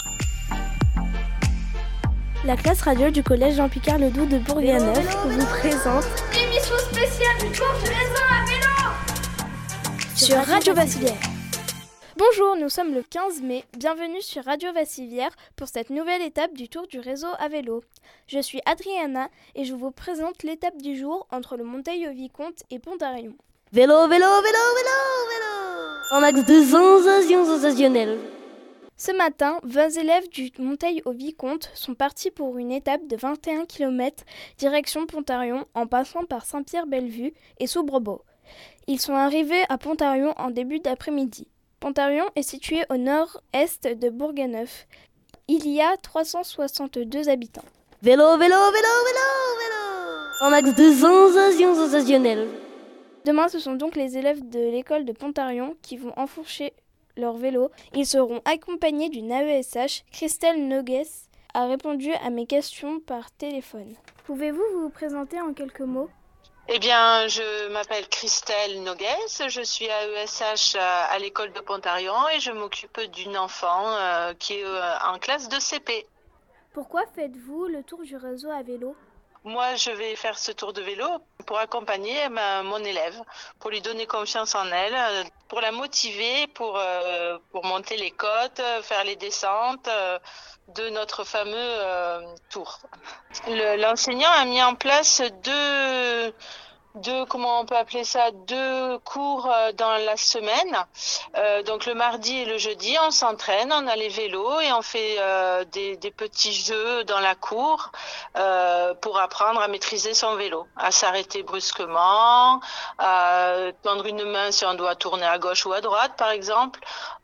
La classe radio du collège Jean-Picard-Ledoux de Bourganeuf vous présente l'émission spéciale du Tour du Réseau à vélo sur Radio Vassivière. Bonjour, nous sommes le 15 mai. Bienvenue sur Radio Vassivière pour cette nouvelle étape du Tour du Réseau à vélo. Je suis Adriana et je vous présente l'étape du jour entre le Monteil-au-Vicomte et Pontarlion. Vélo, vélo, vélo, vélo, vélo. En axe de sensationnel. Ce matin, 20 élèves du Monteil-au-Vicomte sont partis pour une étape de 21 km direction Pontarlion en passant par Saint-Pierre-Bellevue et Soubrebeau. Ils sont arrivés à Pontarlion en début d'après-midi. Pontarlion est situé au nord-est de Bourganeuf. Il y a 362 habitants. Vélo, vélo, vélo, vélo, vélo. En axe de sensationnel. Demain, ce sont donc les élèves de l'école de Pontarlion qui vont enfourcher leur vélo. Ils seront accompagnés d'une AESH. Christelle Nogues a répondu à mes questions par téléphone. Pouvez-vous vous présenter en quelques mots ? Eh bien, je m'appelle Christelle Nogues, je suis AESH à l'école de Pontarlion et je m'occupe d'une enfant qui est en classe de CP. Pourquoi faites-vous le tour du réseau à vélo ? Moi, je vais faire ce tour de vélo pour accompagner mon élève, pour lui donner confiance en elle, pour la motiver, pour monter les côtes, faire les descentes de notre fameux tour. L'enseignant a mis en place deux comment on peut appeler ça, 2 cours dans la semaine. Donc le mardi et le jeudi, on s'entraîne, on a les vélos et on fait des petits jeux dans la cour pour apprendre à maîtriser son vélo, à s'arrêter brusquement, à tendre une main si on doit tourner à gauche ou à droite par exemple.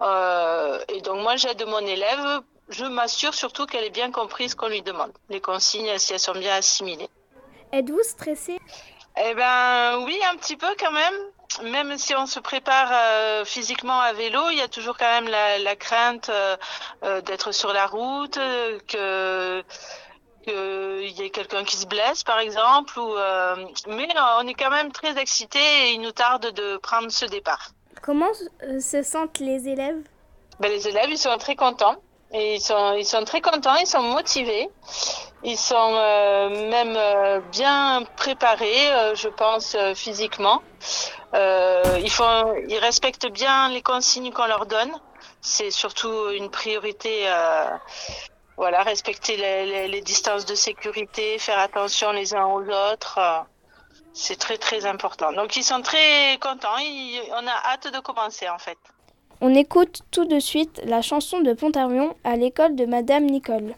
Et donc moi j'aide mon élève, je m'assure surtout qu'elle ait bien compris ce qu'on lui demande, les consignes si elles sont bien assimilées. Êtes-vous stressée ? Eh ben oui, un petit peu quand même. Même si on se prépare physiquement à vélo, il y a toujours quand même la crainte d'être sur la route, qu'il y ait quelqu'un qui se blesse par exemple. Mais on est quand même très excités et il nous tarde de prendre ce départ. Comment se sentent les élèves ? Les élèves, ils sont très contents. Et ils sont très contents, ils sont motivés, ils sont même bien préparés, je pense, physiquement. Ils respectent bien les consignes qu'on leur donne. C'est surtout une priorité, respecter les distances de sécurité, faire attention les uns aux autres. C'est très très important. Donc ils sont très contents, on a hâte de commencer en fait. On écoute tout de suite la chanson de Pontarlion à l'école de Madame Nicole.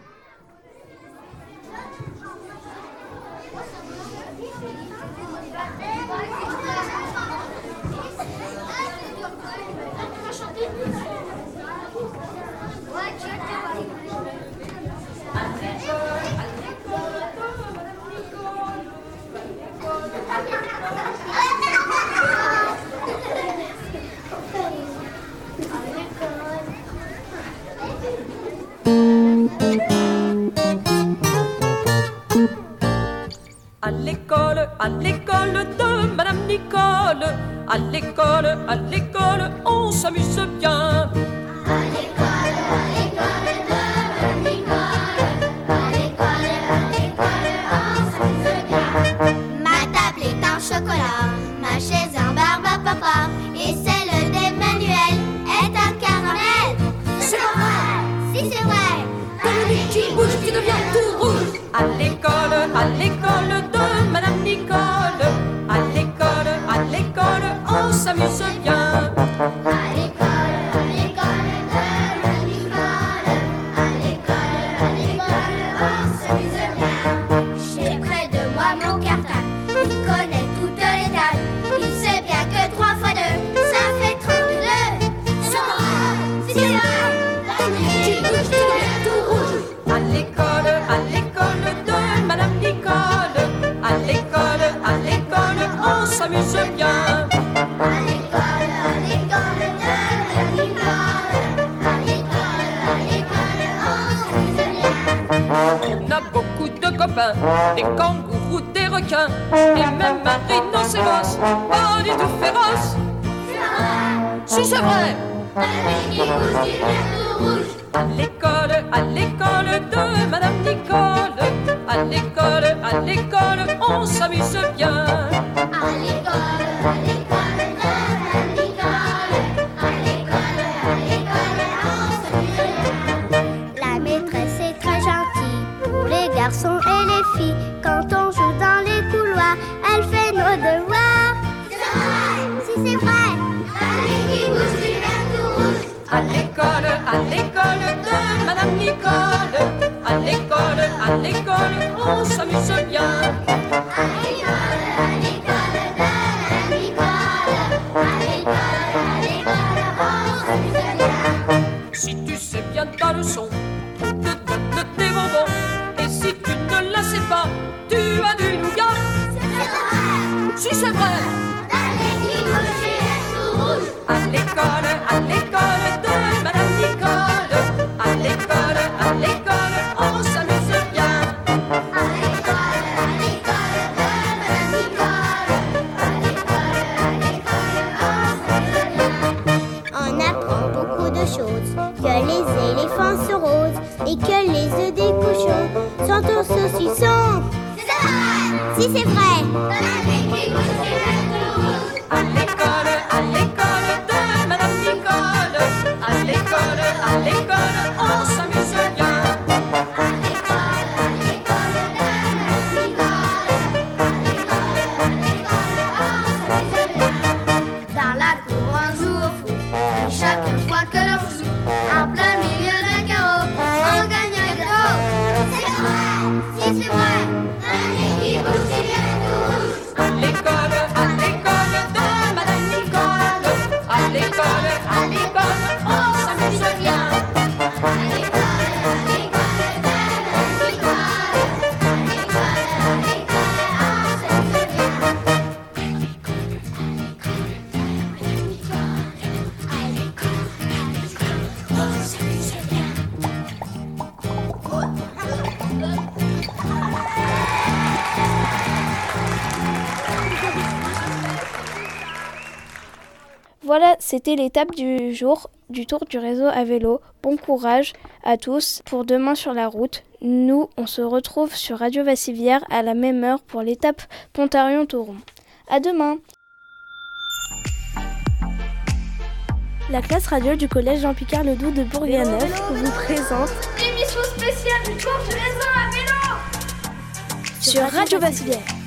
À l'école de Madame Nicole, à l'école, on s'amuse bien. À l'école de Madame Nicole, à l'école, on s'amuse bien. Ma table est en chocolat, ma chaise en barbe à papa, et celle d'Emmanuel est en caramel. C'est pas vrai. Si c'est vrai. Comme une qui bouge, qui devient tout rouge. À l'école de Madame Nicole, à l'école, on s'amuse bien. À l'école de Madame Nicole, à l'école, on s'amuse bien. J'ai près de moi mon cartable, il connaît toutes les dates. Il sait bien que 3 fois 2, ça fait 32. C'est pas vrai, si c'est vrai. Comme une qui bouge, qui devient tout rouge. À l'école de Madame Nicole, à l'école, on s'amuse bien. À l'école de Madame Nicole, à l'école, on s'amuse bien. On a beaucoup de copains, des kangourous, des requins, et même un rhinocéros, pas du tout féroce. C'est vrai. Si c'est vrai. Qui bouge, qui devient tout rouge. À l'école à l'école de Madame Nicole. À l'école, on s'amuse bien. À l'école de Madame Nicole. À l'école, on s'amuse bien. La maîtresse est très gentille pour les garçons et les filles. Quand on joue dans les couloirs, elle fait nos devoirs. C'est vrai, si c'est vrai. L'année qui bouge du vert tout rouge. À l'école de Madame Nicole. À l'école, on s'amuse bien. À l'école de Madame Nicole. À l'école, on s'amuse bien. Si tu sais bien ta leçon, te donne tes bonbons. Et si tu ne la sais pas, tu as du nougat. C'est vrai, Si c'est vrai. l'année qui bouge du vert tout rouge. À l'école de Madame Nicole. À l'école, on s'amuse bien. À l'école de Madame Nicole. À l'école, on s'amuse bien. On apprend beaucoup de choses, que les éléphants sont roses et que les œufs des cochons sont au saucisson. C'est vrai, si c'est vrai. L'année qui bouge du vert tout rouge. À l'école de Madame Nicole. À l'école, on s'amuse bien. À l'école de Madame Nicole. À l'école, on s'amuse bien. Dans la cour on joue au foot et chaque fois que l'on joue en plein milieu d'un carreau, on gagne un gâteau. C'est vrai, si c'est vrai. L'année qui bouge du vert tout rouge. À l'école de Madame Nicole. À l'école, on s'amuse bien. À l'école de Madame Nicole. À l'école, on s'amuse bien. Voilà, c'était l'étape du jour du tour du réseau à vélo. Bon courage à tous pour demain sur la route. Nous, on se retrouve sur Radio Vassivière à la même heure pour l'étape Pontarion-Thoron. À demain. La classe radio du collège Jean-Picard Ledoux de Bourganeuf vous présente Émission spéciale du tour du réseau à vélo. sur Radio Vassivière.